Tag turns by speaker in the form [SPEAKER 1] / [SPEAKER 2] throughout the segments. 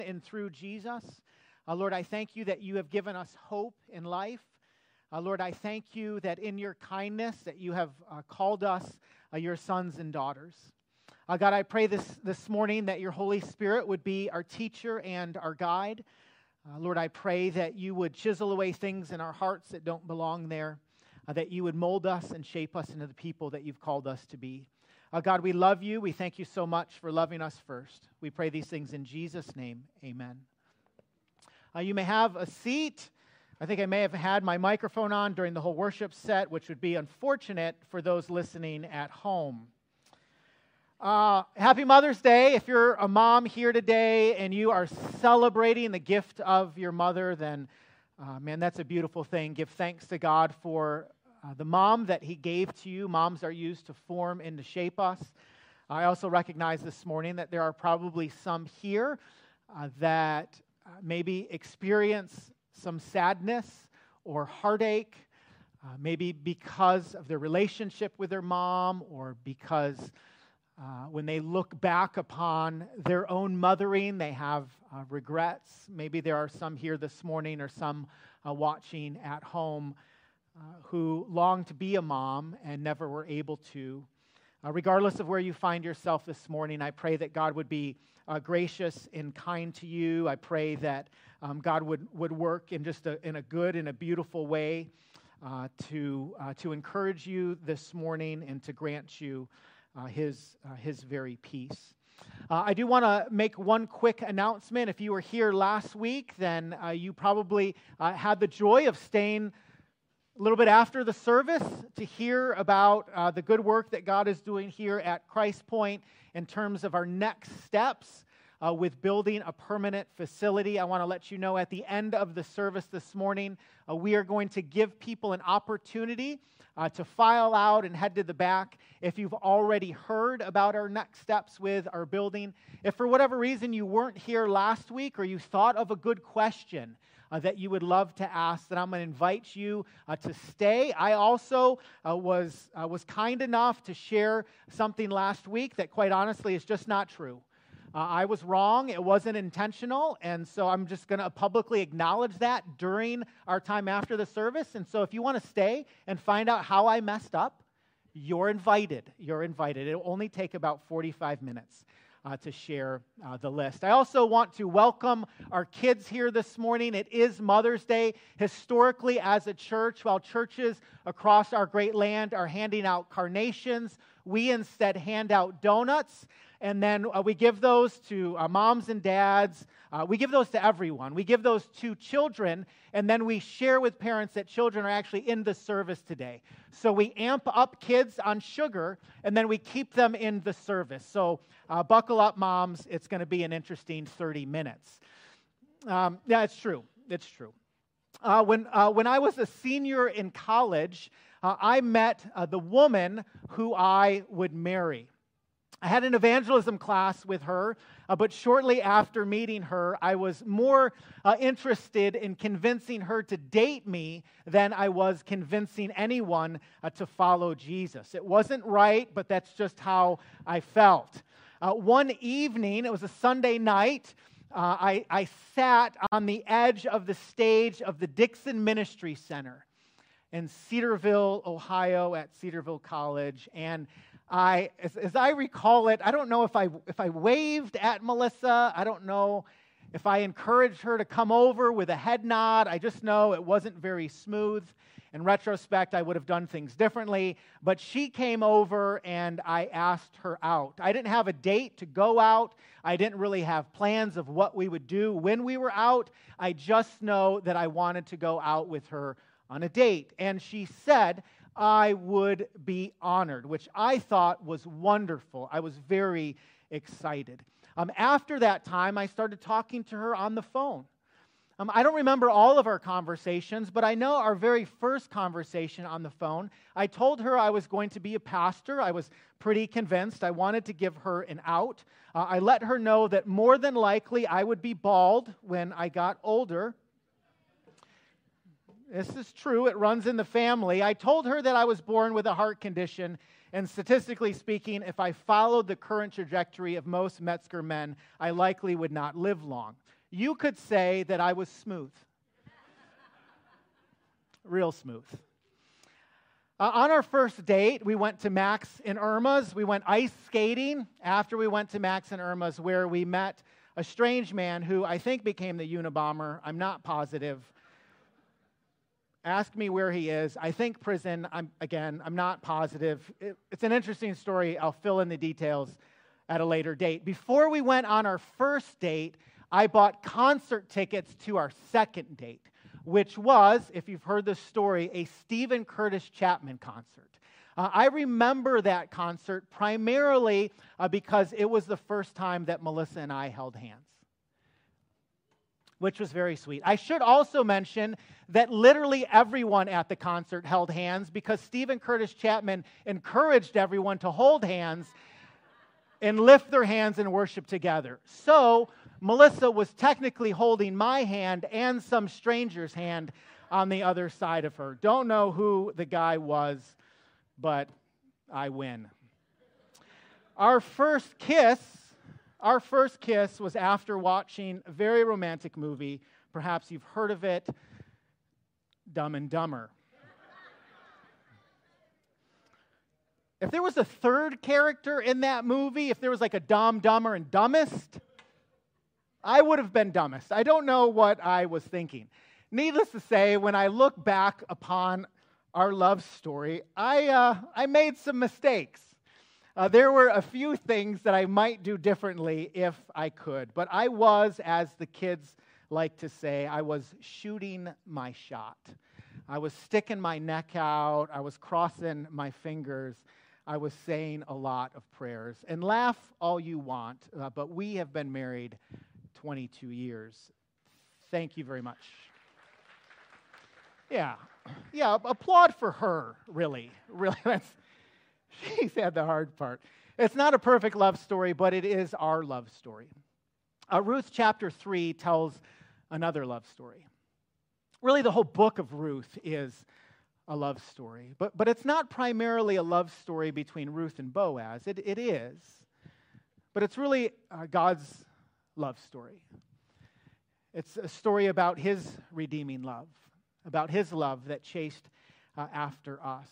[SPEAKER 1] and through Jesus. Lord, I thank you that you have given us hope in life. Lord, I thank you that in your kindness that you have called us your sons and daughters. God, I pray this morning that your Holy Spirit would be our teacher and our guide. Lord, I pray that you would chisel away things in our hearts that don't belong there, that you would mold us and shape us into the people that you've called us to be. God, we love you. We thank you so much for loving us first. We pray these things in Jesus' name. Amen. You may have a seat. I think I may have had my microphone on during the whole worship set, which would be unfortunate for those listening at home. Happy Mother's Day. If you're a mom here today and you are celebrating the gift of your mother, then, man, that's a beautiful thing. Give thanks to God for the mom that He gave to you. Moms are used to form and to shape us. I also recognize this morning that there are probably some here that maybe experience some sadness or heartache, maybe because of their relationship with their mom, or because when they look back upon their own mothering, they have regrets. Maybe there are some here this morning or some watching at home who long to be a mom and never were able to. Regardless of where you find yourself this morning, I pray that God would be gracious and kind to you. I pray that God would work in just in a good and a beautiful way to encourage you this morning and to grant you His very peace. I do want to make one quick announcement. If you were here last week, then you probably had the joy of staying a little bit after the service to hear about the good work that God is doing here at Christ Point in terms of our next steps with building a permanent facility. I want to let you know at the end of the service this morning, we are going to give people an opportunity to file out and head to the back if you've already heard about our next steps with our building. If for whatever reason you weren't here last week or you thought of a good question that you would love to ask, then I'm going to invite you to stay. I also was kind enough to share something last week that quite honestly is just not true. I was wrong. It wasn't intentional, and so I'm just going to publicly acknowledge that during our time after the service. And so if you want to stay and find out how I messed up, you're invited. You're invited. It will only take about 45 minutes to share the list. I also want to welcome our kids here this morning. It is Mother's Day. Historically, as a church, while churches across our great land are handing out carnations, we instead hand out donuts. And then we give those to moms and dads. We give those to everyone. We give those to children, and then we share with parents that children are actually in the service today. So we amp up kids on sugar, and then we keep them in the service. So buckle up, moms. It's going to be an interesting 30 minutes. Yeah, it's true. It's true. When I was a senior in college, I met the woman who I would marry. I had an evangelism class with her, but shortly after meeting her, I was more interested in convincing her to date me than I was convincing anyone to follow Jesus. It wasn't right, but that's just how I felt. One evening, it was a Sunday night, I sat on the edge of the stage of the Dixon Ministry Center in Cedarville, Ohio, at Cedarville College, and as I recall it, I don't know if I waved at Melissa. I don't know if I encouraged her to come over with a head nod. I just know it wasn't very smooth. In retrospect, I would have done things differently. But she came over and I asked her out. I didn't have a date to go out. I didn't really have plans of what we would do when we were out. I just know that I wanted to go out with her on a date. And she said I would be honored, which I thought was wonderful. I was very excited. After that time, I started talking to her on the phone. I don't remember all of our conversations, but I know our very first conversation on the phone, I told her I was going to be a pastor. I was pretty convinced. I wanted to give her an out. I let her know that more than likely I would be bald when I got older. This is true. It runs in the family. I told her that I was born with a heart condition And statistically speaking, if I followed the current trajectory of most Metzger men, I likely would not live long. You could say that I was smooth. Real smooth. On our first date, we went to Max and Irma's. We went ice skating after we went to Max and Irma's, where we met a strange man who I think became the Unabomber. I'm not positive. Ask me where he is. I think prison. I'm not positive. It's an interesting story. I'll fill in the details at a later date. Before we went on our first date, I bought concert tickets to our second date, which was, if you've heard the story, a Stephen Curtis Chapman concert. I remember that concert primarily because it was the first time that Melissa and I held hands, which was very sweet. I should also mention that literally everyone at the concert held hands because Stephen Curtis Chapman encouraged everyone to hold hands and lift their hands and worship together. So Melissa was technically holding my hand and some stranger's hand on the other side of her. Don't know who the guy was, but I win. Our first kiss was after watching a very romantic movie. Perhaps you've heard of it, Dumb and Dumber. If there was a third character in that movie, if there was like a Dumb, Dumber, and Dumbest, I would have been dumbest. I don't know what I was thinking. Needless to say, when I look back upon our love story, I made some mistakes. There were a few things that I might do differently if I could. But I was, as the kids like to say, I was shooting my shot. I was sticking my neck out. I was crossing my fingers. I was saying a lot of prayers. And laugh all you want, but we have been married 22 years. Thank you very much. Yeah, applaud for her, really. She's had the hard part. It's not a perfect love story, but it is our love story. Ruth chapter 3 tells another love story. Really, the whole book of Ruth is a love story. But it's not primarily a love story between Ruth and Boaz. It is. But it's really God's love story. It's a story about his redeeming love, about his love that chased after us.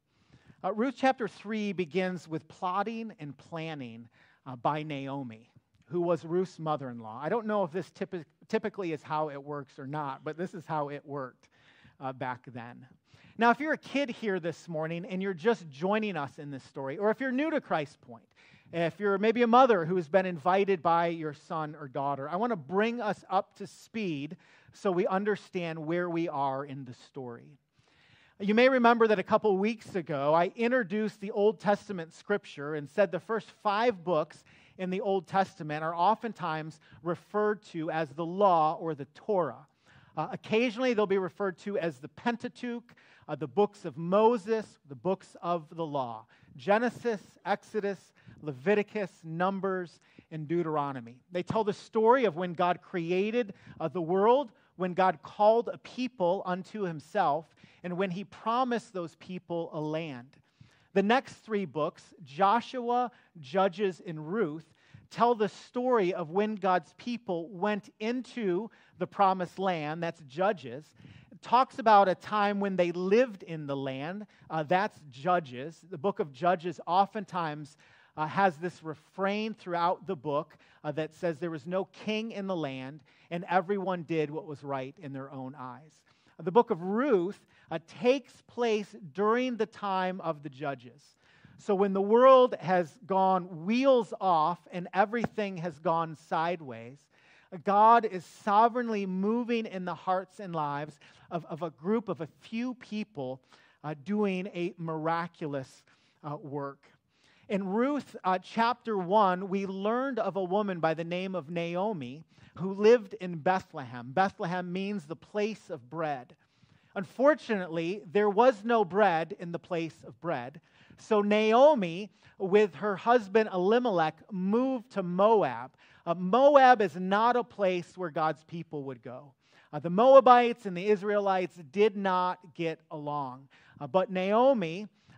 [SPEAKER 1] Ruth chapter 3 begins with plotting and planning by Naomi, who was Ruth's mother-in-law. I don't know if this typically is how it works or not, but this is how it worked back then. Now, if you're a kid here this morning and you're just joining us in this story, or if you're new to Christ Point, if you're maybe a mother who has been invited by your son or daughter, I want to bring us up to speed so we understand where we are in the story. You may remember that a couple weeks ago, I introduced the Old Testament scripture and said the first 5 books in the Old Testament are oftentimes referred to as the law or the Torah. Occasionally, they'll be referred to as the Pentateuch, the books of Moses, the books of the law. Genesis, Exodus, Leviticus, Numbers, and Deuteronomy. They tell the story of when God created the world, when God called a people unto himself, and when he promised those people a land. The next 3 books, Joshua, Judges, and Ruth, tell the story of when God's people went into the promised land, that's Judges. It talks about a time when they lived in the land, that's Judges. The book of Judges oftentimes has this refrain throughout the book that says there was no king in the land and everyone did what was right in their own eyes. The book of Ruth takes place during the time of the Judges. So when the world has gone wheels off and everything has gone sideways, God is sovereignly moving in the hearts and lives of a group of a few people doing a miraculous work. In Ruth chapter 1, we learned of a woman by the name of Naomi who lived in Bethlehem. Bethlehem means the place of bread. Unfortunately, there was no bread in the place of bread. So Naomi, with her husband Elimelech, moved to Moab. Moab is not a place where God's people would go. The Moabites and the Israelites did not get along. But Naomi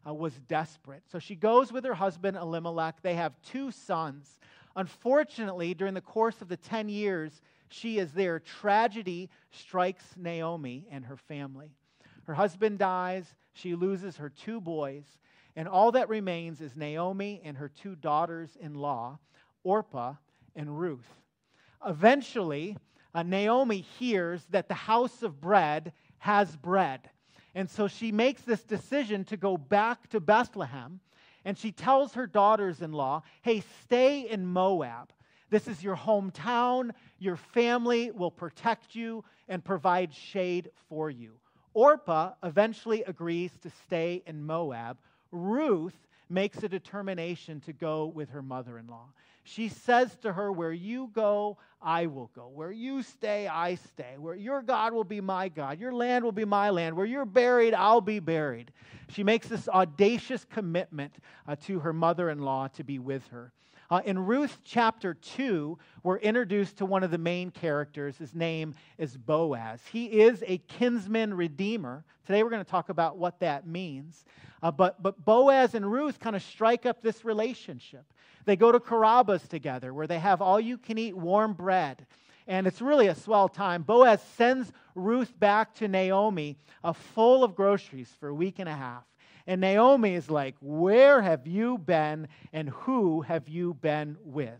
[SPEAKER 1] was desperate. So she goes with her husband Elimelech. They have 2 sons. Unfortunately, during the course of the 10 years she is there, tragedy strikes Naomi and her family. Her husband dies, she loses her 2 boys, and all that remains is Naomi and her 2 daughters-in-law, Orpah and Ruth. Eventually, Naomi hears that the house of bread has bread. And so she makes this decision to go back to Bethlehem, and she tells her daughters-in-law, hey, stay in Moab. This is your hometown. Your family will protect you and provide shade for you. Orpah eventually agrees to stay in Moab. Ruth makes a determination to go with her mother-in-law. She says to her, where you go, I will go. Where you stay, I stay. Where your God will be my God. Your land will be my land. Where you're buried, I'll be buried. She makes this audacious commitment to her mother-in-law to be with her. In Ruth chapter 2, we're introduced to one of the main characters. His name is Boaz. He is a kinsman redeemer. Today we're going to talk about what that means. But Boaz and Ruth kind of strike up this relationship. They go to Carrabba's together where they have all-you-can-eat warm bread. And it's really a swell time. Boaz sends Ruth back to Naomi full of groceries for a week and a half. And Naomi is like, where have you been and who have you been with?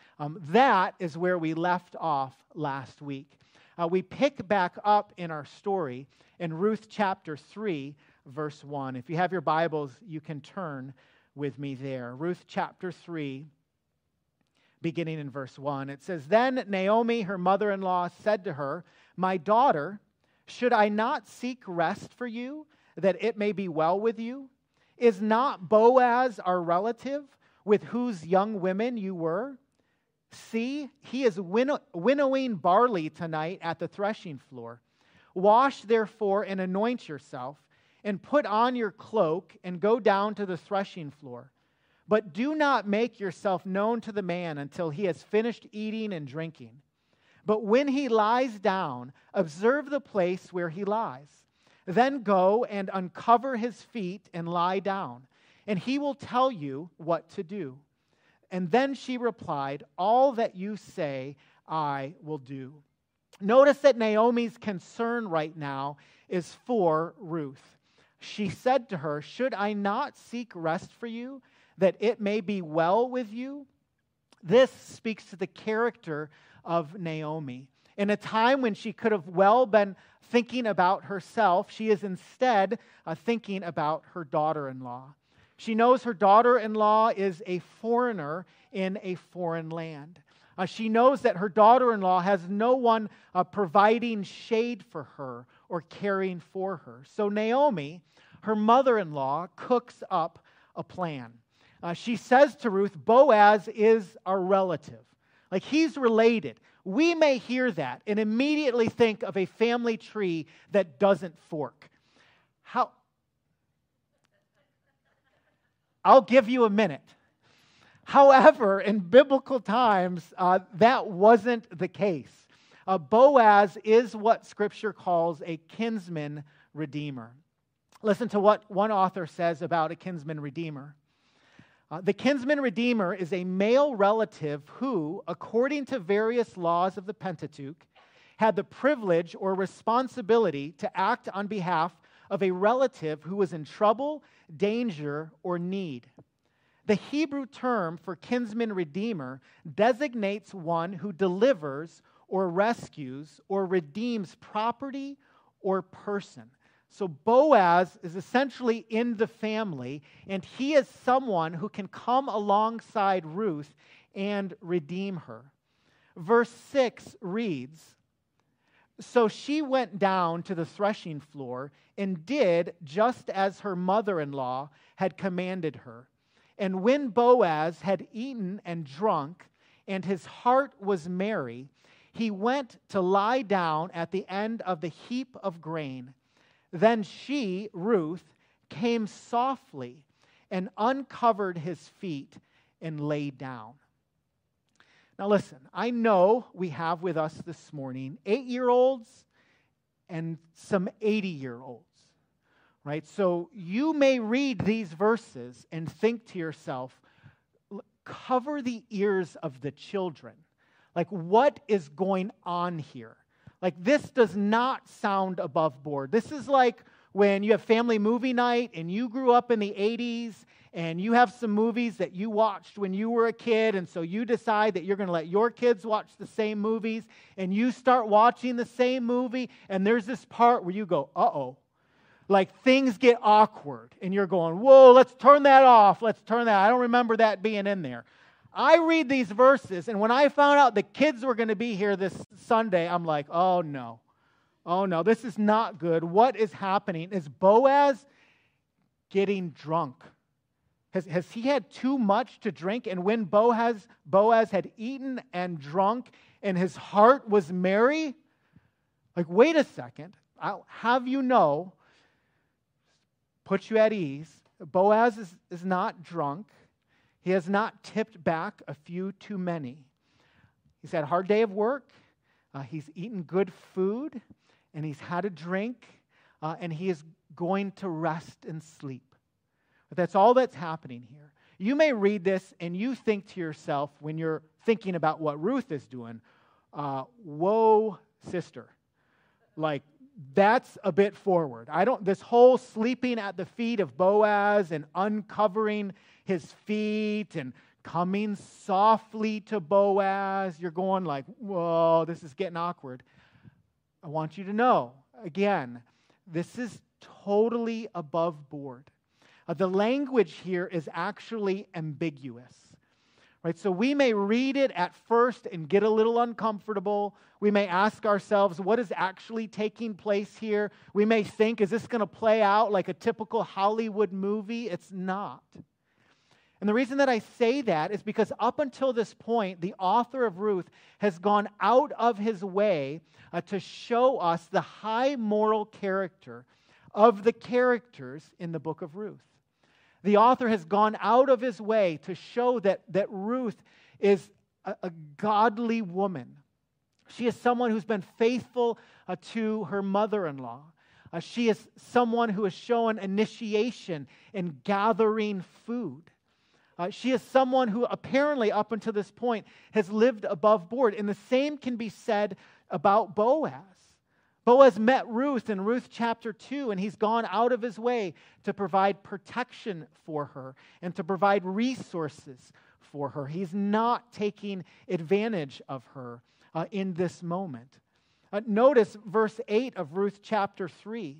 [SPEAKER 1] That is where we left off last week. We pick back up in our story in Ruth chapter 3, verse 1. If you have your Bibles, you can turn with me there. Ruth chapter 3, beginning in verse 1. It says, then Naomi, her mother-in-law, said to her, my daughter, should I not seek rest for you, that it may be well with you? Is not Boaz our relative, with whose young women you were? See, he is winnowing barley tonight at the threshing floor. Wash, therefore, and anoint yourself, and put on your cloak, and go down to the threshing floor. But do not make yourself known to the man until he has finished eating and drinking. But when he lies down, observe the place where he lies. Then go and uncover his feet and lie down, and he will tell you what to do. And then she replied, all that you say, I will do. Notice that Naomi's concern right now is for Ruth. She said to her, should I not seek rest for you, that it may be well with you? This speaks to the character of Naomi. In a time when she could have well been thinking about herself, she is instead thinking about her daughter-in-law. She knows her daughter-in-law is a foreigner in a foreign land. She knows that her daughter-in-law has no one providing shade for her or caring for her. So Naomi, her mother-in-law, cooks up a plan. She says to Ruth, Boaz is our relative. Like, he's related. We may hear that and immediately think of a family tree that doesn't fork. I'll give you a minute. However, in biblical times, that wasn't the case. Boaz is what Scripture calls a kinsman redeemer. Listen to what one author says about a kinsman redeemer. The kinsman redeemer is a male relative who, according to various laws of the Pentateuch, had the privilege or responsibility to act on behalf of a relative who was in trouble, danger, or need. The Hebrew term for kinsman redeemer designates one who delivers or rescues or redeems property or person. So Boaz is essentially in the family, and he is someone who can come alongside Ruth and redeem her. Verse 6 reads, so she went down to the threshing floor and did just as her mother-in-law had commanded her. And when Boaz had eaten and drunk, and his heart was merry, he went to lie down at the end of the heap of grain. Then she, Ruth, came softly and uncovered his feet and lay down. Now listen, I know we have with us this morning 8-year-olds and some 80-year-olds. right? So you may read these verses and think to yourself, cover the ears of the children. Like, what is going on here? Like, this does not sound above board. This is like when you have family movie night and you grew up in the 80s and you have some movies that you watched when you were a kid, and so you decide that you're going to let your kids watch the same movies, and you start watching the same movie, and there's this part where you go, uh-oh. Like, things get awkward, and you're going, whoa, let's turn that off. Let's turn that. I don't remember that being in there. I read these verses, and when I found out the kids were going to be here this Sunday, I'm like, oh no, this is not good. What is happening? Is Boaz getting drunk? Has he had too much to drink? And when Boaz had eaten and drunk, and his heart was merry, like, wait a second, I'll have you know, put you at ease, Boaz is not drunk. He has not tipped back a few too many. He's had a hard day of work. He's eaten good food, and he's had a drink, and he is going to rest and sleep. But that's all that's happening here. You may read this, and you think to yourself, when you're thinking about what Ruth is doing, whoa, sister. Like, that's a bit forward. This whole sleeping at the feet of Boaz and uncovering his feet and coming softly to Boaz, you're going like, whoa, this is getting awkward. I want you to know, again, this is totally above board. The language here is actually ambiguous. Right? So we may read it at first and get a little uncomfortable. We may ask ourselves, what is actually taking place here? We may think, is this going to play out like a typical Hollywood movie? It's not. And the reason that I say that is because up until this point, the author of Ruth has gone out of his way to show us the high moral character of the characters in the book of Ruth. The author has gone out of his way to show that Ruth is a godly woman. She is someone who's been faithful to her mother-in-law. She is someone who has shown initiation in gathering food. She is someone who apparently up until this point has lived above board. And the same can be said about Boaz. Boaz met Ruth in Ruth chapter 2, and he's gone out of his way to provide protection for her and to provide resources for her. He's not taking advantage of her in this moment. Notice verse 8 of Ruth chapter 3.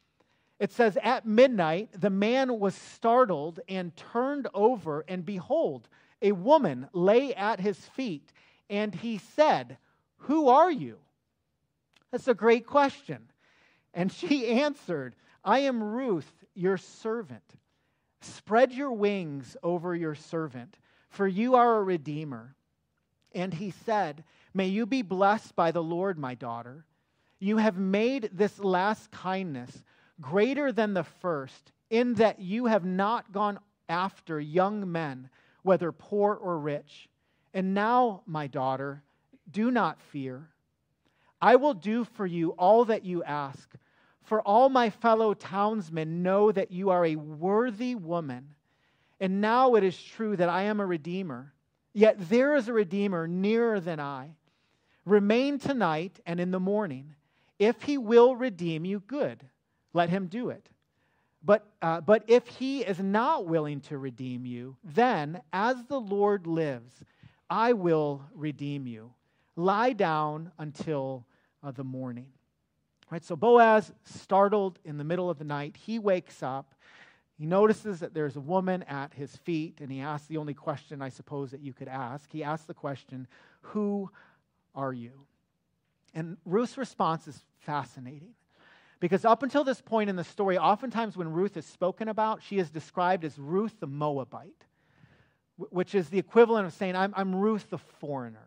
[SPEAKER 1] It says, at midnight, the man was startled and turned over, and behold, a woman lay at his feet, and he said, who are you? That's a great question. And she answered, I am Ruth, your servant. Spread your wings over your servant, for you are a redeemer. And he said, may you be blessed by the Lord, my daughter. You have made this last kindness greater than the first, in that you have not gone after young men, whether poor or rich. And now, my daughter, do not fear. I will do for you all that you ask, for all my fellow townsmen know that you are a worthy woman. And now it is true that I am a redeemer, yet there is a redeemer nearer than I. Remain tonight and in the morning. If he will redeem you, good, let him do it. But if he is not willing to redeem you, then, as the Lord lives, I will redeem you. Lie down until the morning. Right, so Boaz, startled in the middle of the night, he wakes up. He notices that there's a woman at his feet, and he asks the only question I suppose that you could ask. He asks the question, who are you? And Ruth's response is fascinating. Because up until this point in the story, oftentimes when Ruth is spoken about, she is described as Ruth the Moabite, which is the equivalent of saying, I'm Ruth the foreigner.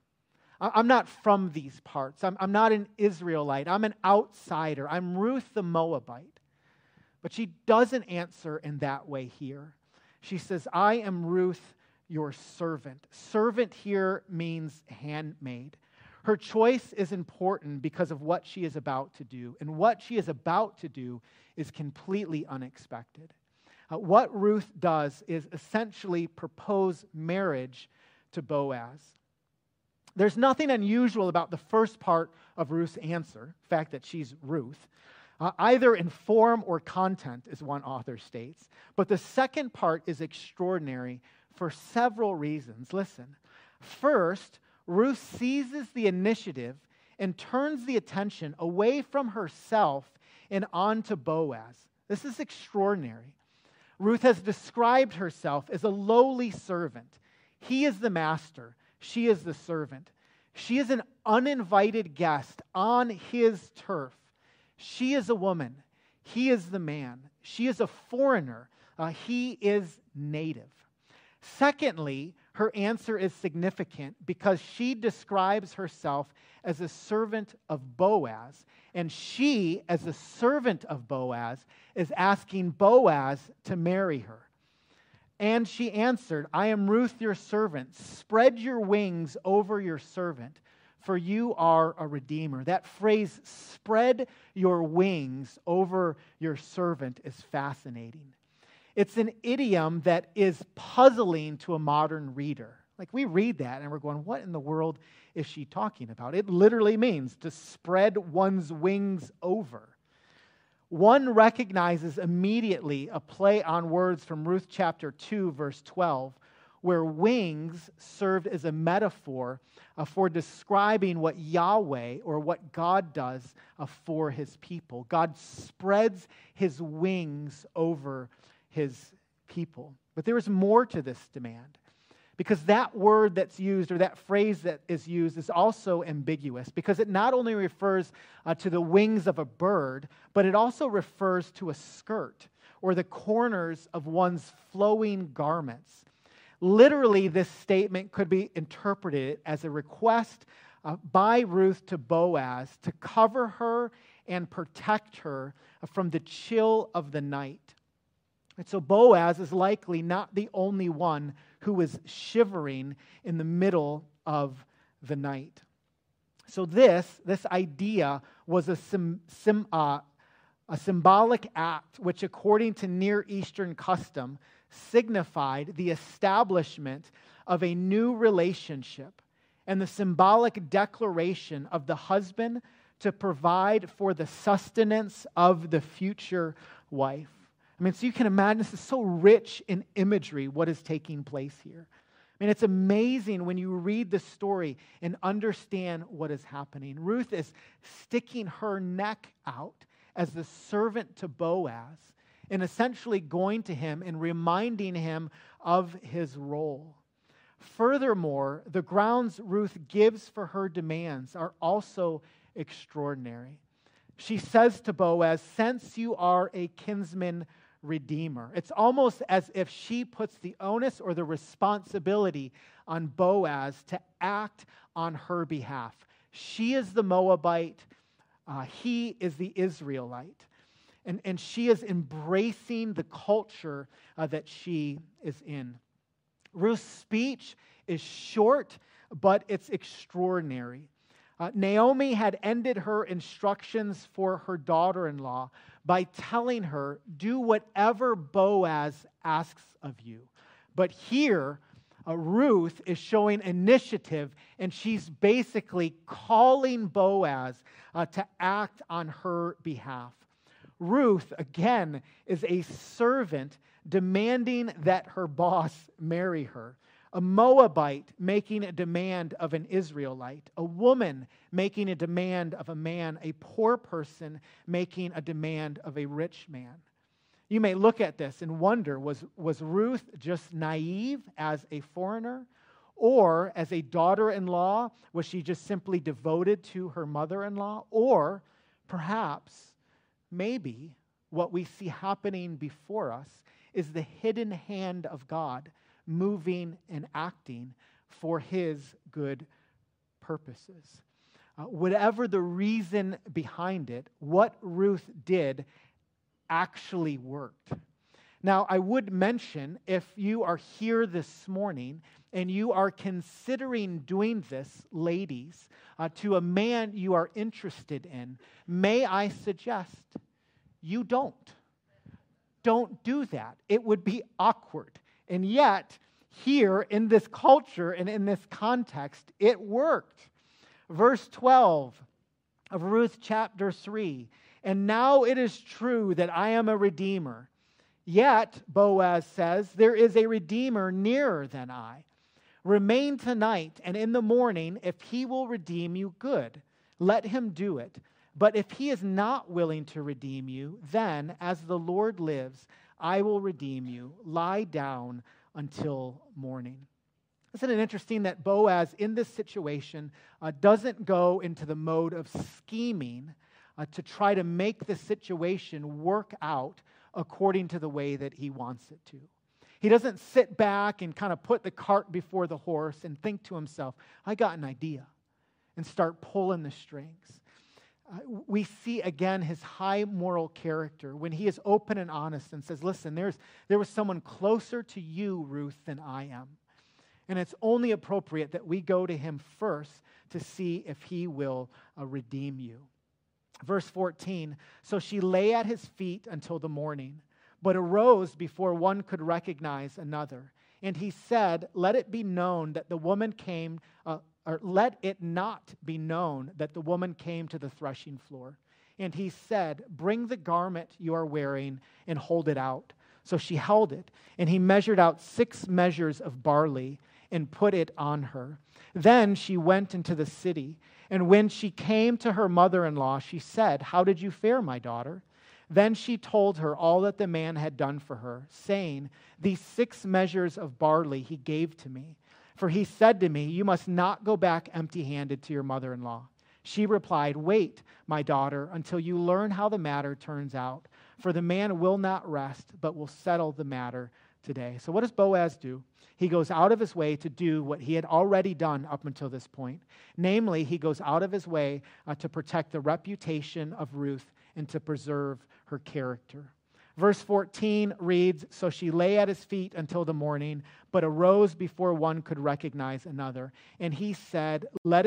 [SPEAKER 1] I'm not from these parts. I'm not an Israelite. I'm an outsider. I'm Ruth the Moabite. But she doesn't answer in that way here. She says, I am Ruth, your servant. Servant here means handmaid. Her choice is important because of what she is about to do. And what she is about to do is completely unexpected. What Ruth does is essentially propose marriage to Boaz. There's nothing unusual about the first part of Ruth's answer, the fact that she's Ruth, either in form or content, as one author states. But the second part is extraordinary for several reasons. Listen, first, Ruth seizes the initiative and turns the attention away from herself and onto Boaz. This is extraordinary. Ruth has described herself as a lowly servant. He is the master. She is the servant. She is an uninvited guest on his turf. She is a woman. He is the man. She is a foreigner. He is native. Secondly, her answer is significant because she describes herself as a servant of Boaz, and she, as a servant of Boaz, is asking Boaz to marry her. And she answered, I am Ruth, your servant. Spread your wings over your servant, for you are a redeemer. That phrase, spread your wings over your servant, is fascinating. It's an idiom that is puzzling to a modern reader. Like, we read that and we're going, what in the world is she talking about? It literally means to spread one's wings over. One recognizes immediately a play on words from Ruth chapter 2, verse 12, where wings served as a metaphor for describing what Yahweh, or what God does for his people. God spreads his wings over his people. But there is more to this demand, because that word that's used, or that phrase that is used, is also ambiguous, because it not only refers to the wings of a bird, but it also refers to a skirt or the corners of one's flowing garments. Literally, this statement could be interpreted as a request by Ruth to Boaz to cover her and protect her from the chill of the night. And so Boaz is likely not the only one who is shivering in the middle of the night. So this idea was a symbolic act which, according to Near Eastern custom, signified the establishment of a new relationship and the symbolic declaration of the husband to provide for the sustenance of the future wife. I mean, so you can imagine, this is so rich in imagery, what is taking place here. I mean, it's amazing when you read the story and understand what is happening. Ruth is sticking her neck out as the servant to Boaz and essentially going to him and reminding him of his role. Furthermore, the grounds Ruth gives for her demands are also extraordinary. She says to Boaz, since you are a kinsman redeemer. It's almost as if she puts the onus or the responsibility on Boaz to act on her behalf. She is the Moabite. He is the Israelite. And she is embracing the culture that she is in. Ruth's speech is short, but it's extraordinary. Naomi had ended her instructions for her daughter-in-law by telling her, do whatever Boaz asks of you. But here, Ruth is showing initiative, and she's basically calling Boaz to act on her behalf. Ruth, again, is a servant demanding that her boss marry her. A Moabite making a demand of an Israelite. A woman making a demand of a man. A poor person making a demand of a rich man. You may look at this and wonder, was Ruth just naive as a foreigner? Or as a daughter-in-law, was she just simply devoted to her mother-in-law? Or perhaps, maybe, what we see happening before us is the hidden hand of God moving and acting for his good purposes. Whatever the reason behind it, what Ruth did actually worked. Now, I would mention, if you are here this morning and you are considering doing this, ladies, to a man you are interested in, may I suggest you don't. Don't do that. It would be awkward. And yet, here in this culture and in this context, it worked. Verse 12 of Ruth chapter 3, and now it is true that I am a redeemer. Yet, Boaz says, there is a redeemer nearer than I. Remain tonight, and in the morning, if he will redeem you, good. Let him do it. But if he is not willing to redeem you, then, as the Lord lives, I will redeem you. Lie down until morning. Isn't it interesting that Boaz, in this situation, doesn't go into the mode of scheming to try to make the situation work out according to the way that he wants it to. He doesn't sit back and kind of put the cart before the horse and think to himself, I got an idea, and start pulling the strings. We see again his high moral character when he is open and honest and says, listen, there was someone closer to you, Ruth, than I am. And it's only appropriate that we go to him first to see if he will redeem you. Verse 14, so she lay at his feet until the morning, but arose before one could recognize another. And he said, let it be known that the woman came, or let it not be known that the woman came to the threshing floor. And he said, bring the garment you are wearing and hold it out. So she held it, and he measured out 6 measures of barley and put it on her. Then she went into the city, and when she came to her mother-in-law, she said, how did you fare, my daughter? Then she told her all that the man had done for her, saying, these 6 measures of barley he gave to me. For he said to me, you must not go back empty-handed to your mother-in-law. She replied, wait, my daughter, until you learn how the matter turns out. For the man will not rest, but will settle the matter today. So what does Boaz do? He goes out of his way to do what he had already done up until this point. Namely, he goes out of his way to protect the reputation of Ruth and to preserve her character. Verse 14 reads, so she lay at his feet until the morning, but arose before one could recognize another. And he said, let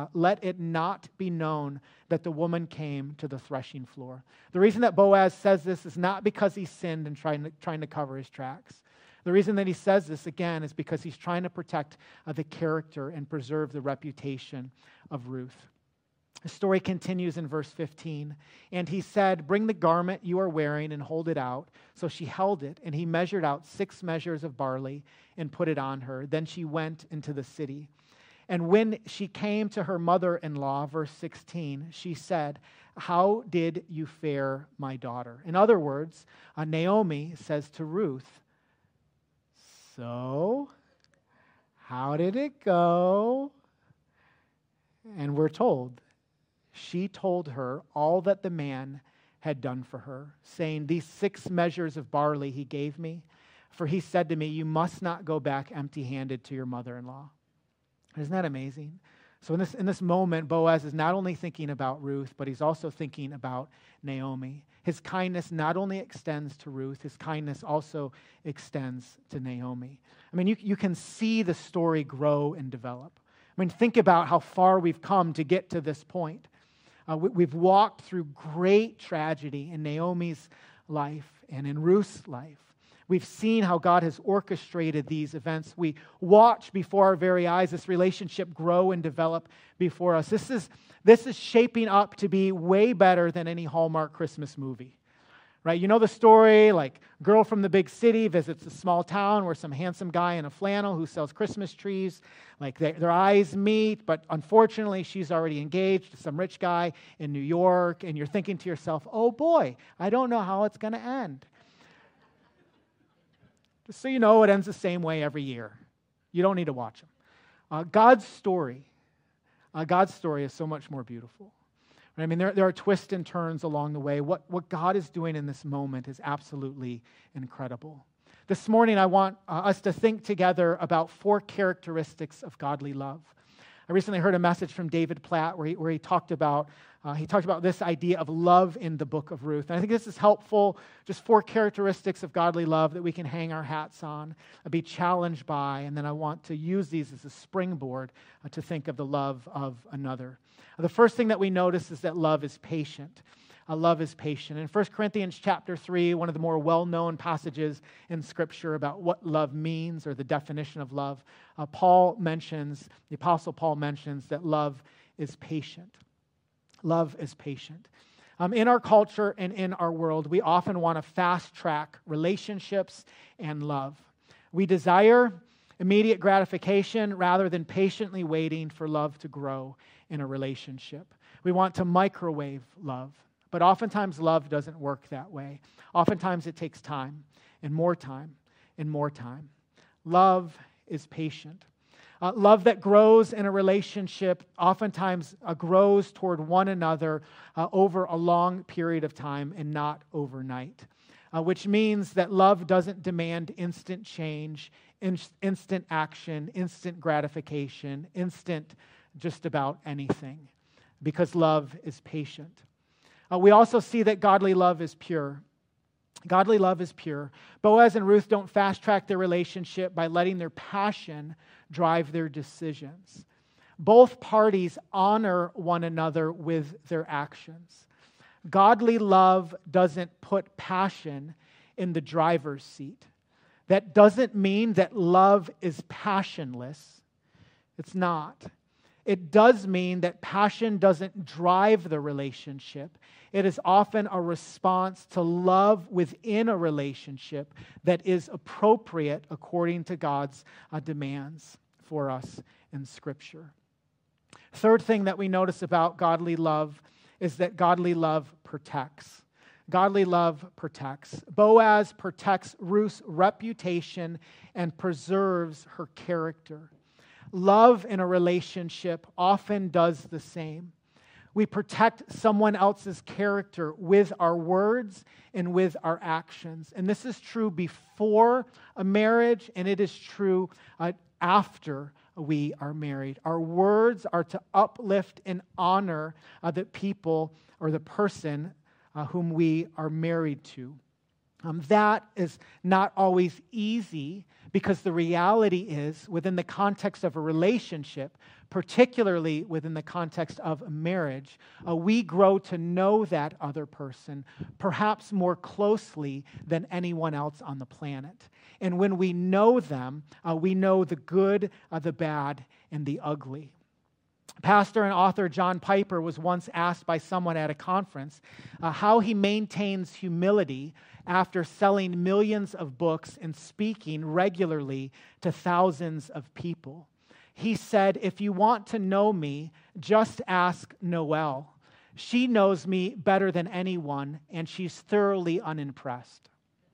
[SPEAKER 1] it not be known that the woman came to the threshing floor. The reason that Boaz says this is not because he sinned and trying to cover his tracks. The reason that he says this, again, is because he's trying to protect the character and preserve the reputation of Ruth. The story continues in verse 15. And he said, bring the garment you are wearing and hold it out. So she held it, and he measured out 6 measures of barley and put it on her. Then she went into the city. And when she came to her mother-in-law, verse 16, she said, how did you fare, my daughter? In other words, Naomi says to Ruth, so, how did it go? And we're told, she told her all that the man had done for her, saying, these 6 measures of barley he gave me, for he said to me, you must not go back empty-handed to your mother-in-law. Isn't that amazing? So in this moment, Boaz is not only thinking about Ruth, but he's also thinking about Naomi. His kindness not only extends to Ruth, his kindness also extends to Naomi. I mean, you can see the story grow and develop. I mean, think about how far we've come to get to this point. We've walked through great tragedy in Naomi's life and in Ruth's life. We've seen how God has orchestrated these events. We watch before our very eyes this relationship grow and develop before us. This is shaping up to be way better than any Hallmark Christmas movie. Right? You know the story, like girl from the big city visits a small town where some handsome guy in a flannel who sells Christmas trees, like their eyes meet, but unfortunately she's already engaged to some rich guy in New York, and you're thinking to yourself, oh boy, I don't know how it's going to end. Just so you know, it ends the same way every year. You don't need to watch them. God's story is so much more beautiful. I mean, there are twists and turns along the way. What God is doing in this moment is absolutely incredible. This morning, I want us to think together about 4 characteristics of godly love. I recently heard a message from David Platt where he talked about this idea of love in the book of Ruth. And I think this is helpful, just 4 characteristics of godly love that we can hang our hats on, be challenged by, and then I want to use these as a springboard to think of the love of another. The first thing that we notice is that love is patient. Love is patient. In 1 Corinthians chapter 3, one of the more well-known passages in Scripture about what love means or the definition of love, the Apostle Paul mentions that love is patient. Love is patient. In our culture and in our world, we often want to fast-track relationships and love. We desire immediate gratification rather than patiently waiting for love to grow in a relationship. We want to microwave love. But oftentimes love doesn't work that way. Oftentimes it takes time and more time and more time. Love is patient. Love that grows in a relationship oftentimes grows toward one another over a long period of time and not overnight, which means that love doesn't demand instant change, instant action, instant gratification, instant just about anything, because love is patient. We also see that godly love is pure. Godly love is pure. Boaz and Ruth don't fast-track their relationship by letting their passion drive their decisions. Both parties honor one another with their actions. Godly love doesn't put passion in the driver's seat. That doesn't mean that love is passionless. It's not. It does mean that passion doesn't drive the relationship. It is often a response to love within a relationship that is appropriate according to God's demands for us in Scripture. Third thing that we notice about godly love is that godly love protects. Godly love protects. Boaz protects Ruth's reputation and preserves her character. Love in a relationship often does the same. We protect someone else's character with our words and with our actions. And this is true before a marriage, and it is true after we are married. Our words are to uplift and honor the people or the person whom we are married to. That is not always easy, because the reality is, within the context of a relationship, particularly within the context of a marriage, we grow to know that other person perhaps more closely than anyone else on the planet. And when we know them, we know the good, the bad, and the ugly. Pastor and author John Piper was once asked by someone at a conference how he maintains humility after selling millions of books and speaking regularly to thousands of people. He said, "If you want to know me, just ask Noelle. She knows me better than anyone, and she's thoroughly unimpressed."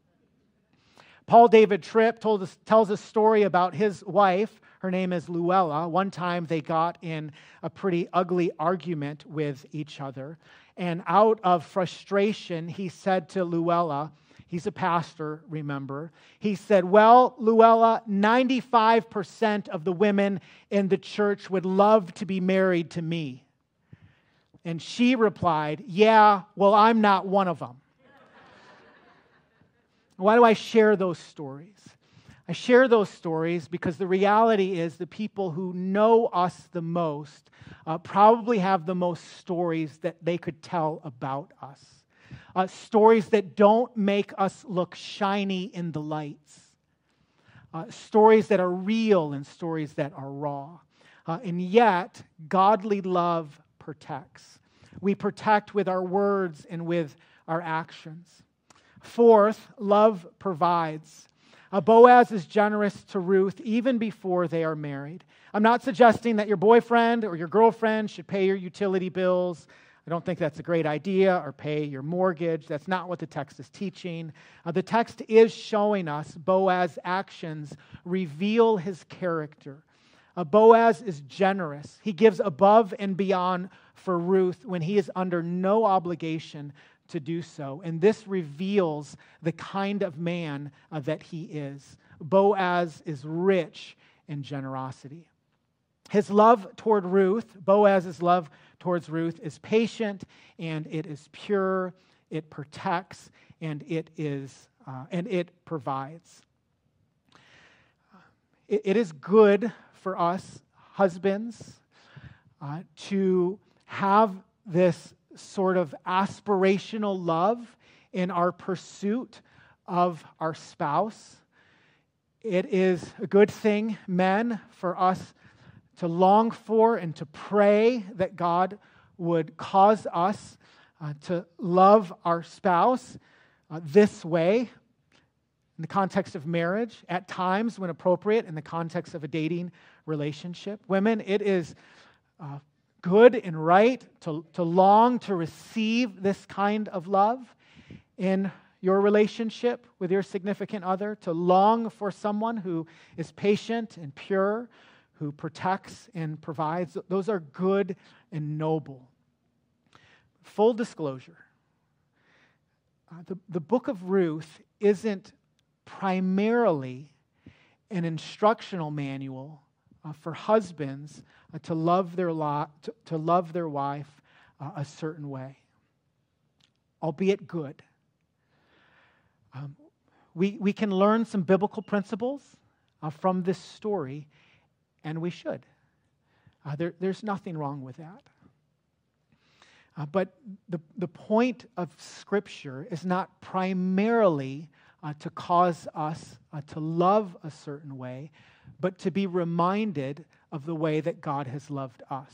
[SPEAKER 1] Paul David Tripp tells a story about his wife. Her name is Luella. One time they got in a pretty ugly argument with each other. And out of frustration, he said to Luella, he's a pastor, remember, he said, "Well, Luella, 95% of the women in the church would love to be married to me." And she replied, "Yeah, well, I'm not one of them." Why do I share those stories? I share those stories because the reality is the people who know us the most probably have the most stories that they could tell about us. Stories that don't make us look shiny in the lights. Stories that are real and stories that are raw. And yet, godly love protects. We protect with our words and with our actions. Fourth, love provides. Boaz is generous to Ruth even before they are married. I'm not suggesting that your boyfriend or your girlfriend should pay your utility bills. I don't think that's a great idea, or pay your mortgage. That's not what the text is teaching. The text is showing us Boaz's actions reveal his character. Boaz is generous. He gives above and beyond for Ruth when he is under no obligation to do so. And this reveals the kind of man that he is. Boaz is rich in generosity. His love toward Ruth, Boaz's love towards Ruth, is patient and it is pure. It protects and it provides. It is good for us husbands to have this sort of aspirational love in our pursuit of our spouse. It is a good thing, men, for us to long for and to pray that God would cause us to love our spouse this way in the context of marriage, at times when appropriate, in the context of a dating relationship. Women, it is good and right to long to receive this kind of love in your relationship with your significant other, to long for someone who is patient and pure, who protects and provides. Those are good and noble. Full disclosure, the book of Ruth isn't primarily an instructional manual for husbands to love their wife a certain way, albeit good. We can learn some biblical principles from this story, and we should. There's nothing wrong with that. But the point of Scripture is not primarily to cause us to love a certain way, but to be reminded of the way that God has loved us.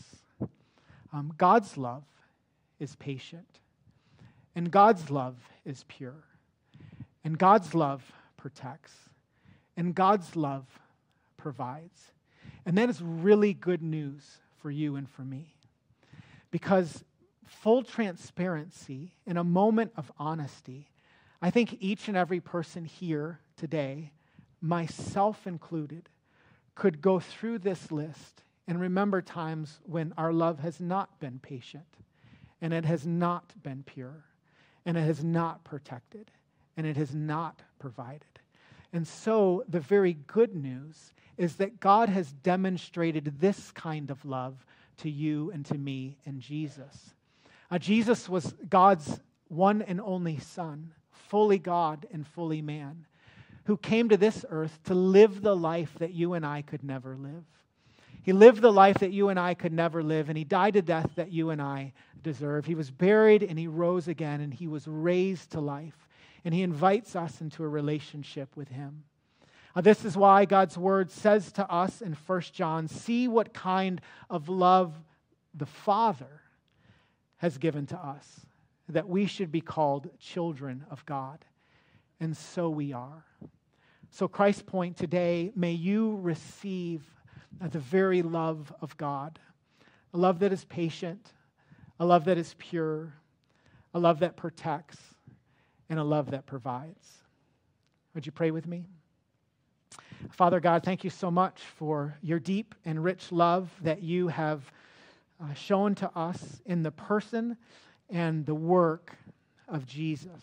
[SPEAKER 1] God's love is patient, and God's love is pure, and God's love protects, and God's love provides. And that is really good news for you and for me, because full transparency, in a moment of honesty, I think each and every person here today, myself included, could go through this list and remember times when our love has not been patient, and it has not been pure, and it has not protected, and it has not provided. And so the very good news is that God has demonstrated this kind of love to you and to me in Jesus. Jesus was God's one and only Son, fully God and fully man, who came to this earth to live the life that you and I could never live. He lived the life that you and I could never live, and he died a death that you and I deserve. He was buried, and he rose again, and he was raised to life, and he invites us into a relationship with him. This is why God's word says to us in 1 John, see what kind of love the Father has given to us, that we should be called children of God. And so we are. So Christ's point today, may you receive the very love of God, a love that is patient, a love that is pure, a love that protects, and a love that provides. Would you pray with me? Father God, thank you so much for your deep and rich love that you have shown to us in the person and the work of Jesus.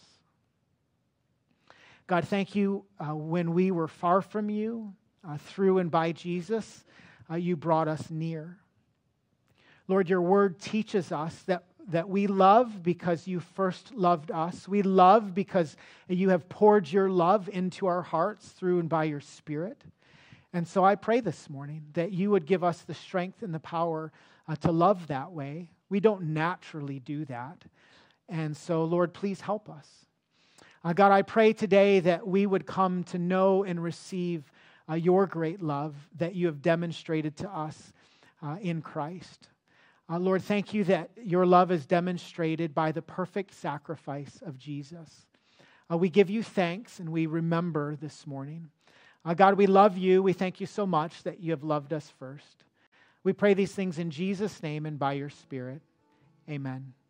[SPEAKER 1] God, thank you when we were far from you, through and by Jesus, you brought us near. Lord, your word teaches us that we love because you first loved us. We love because you have poured your love into our hearts through and by your Spirit. And so I pray this morning that you would give us the strength and the power to love that way. We don't naturally do that. And so, Lord, please help us. God, I pray today that we would come to know and receive your great love that you have demonstrated to us in Christ. Lord, thank you that your love is demonstrated by the perfect sacrifice of Jesus. We give you thanks and we remember this morning. God, we love you. We thank you so much that you have loved us first. We pray these things in Jesus' name and by your Spirit. Amen.